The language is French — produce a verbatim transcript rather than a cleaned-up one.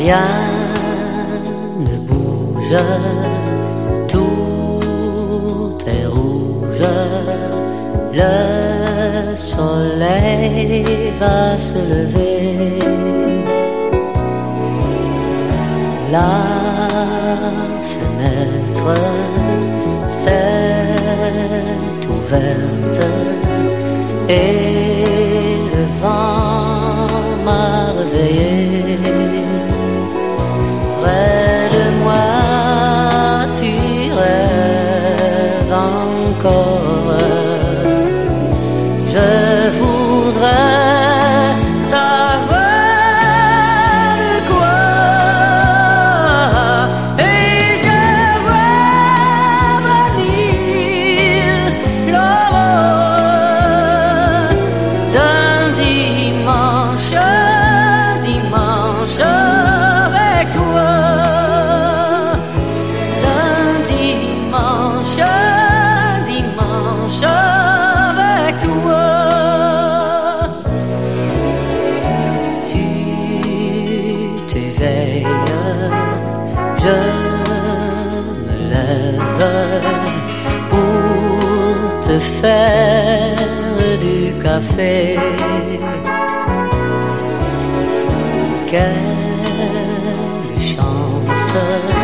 Rien ne bouge, tout est rouge. Le soleil va se lever. La fenêtre s'est ouverte et le vent m'a réveillé. Près de moi tu rêves encore. Je voudrais savoir de quoi. Et je vois venir l'aurore d'un dimanche, dimanche avec toi. D'un dimanche, dimanche avec toi. Tu t'éveilles, je me lève pour te faire du café. Quelle chance